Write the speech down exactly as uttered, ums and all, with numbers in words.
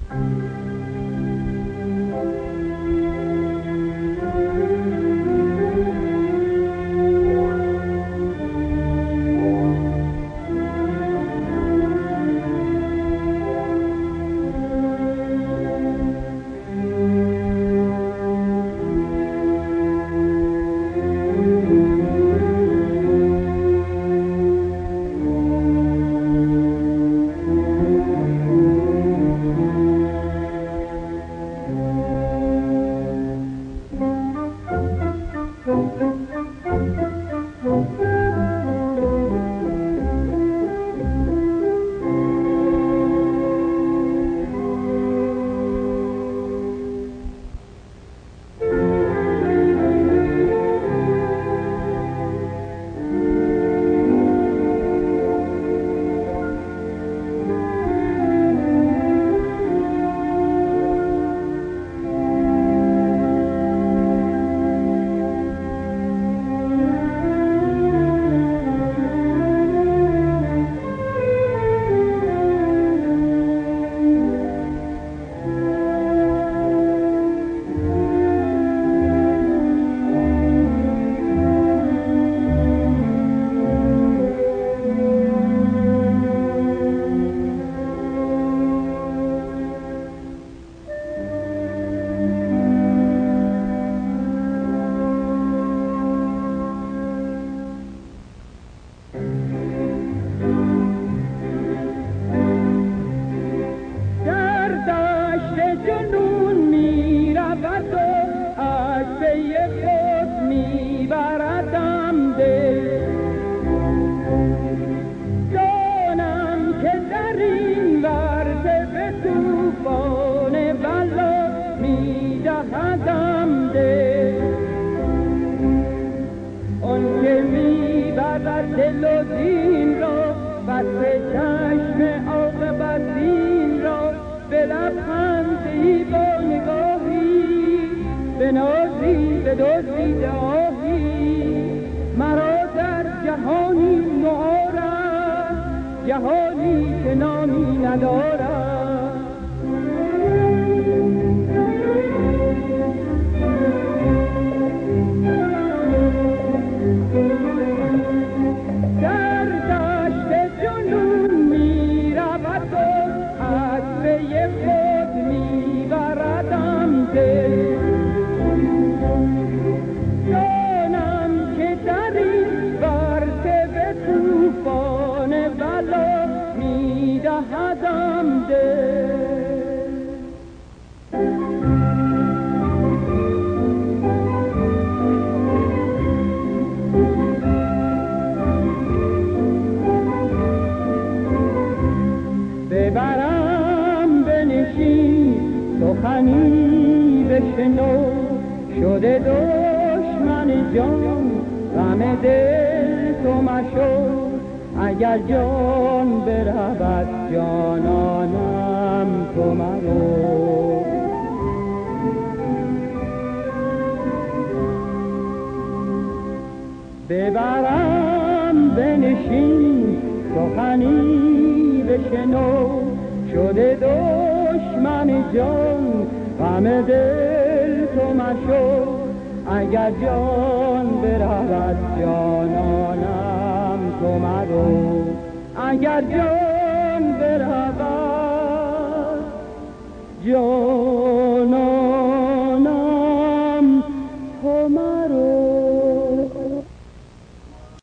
دل و دین را بسته چشم عاقبت بین را به لبخند دیوانگاهی به نازی به دزدی آهی مرا در جهانی نوآرد جهانی که نامی ندارد. ببرم بنشین سخنی بشنو شده دشمن جان غم دل تو مشو اگر جان برود جانانم تو مرو. ببرم بنشین سخنی بشنو شده دشمن جان غم دل تو مشو اگر جان برود جانانم تو مرو اگر جان برود جانانم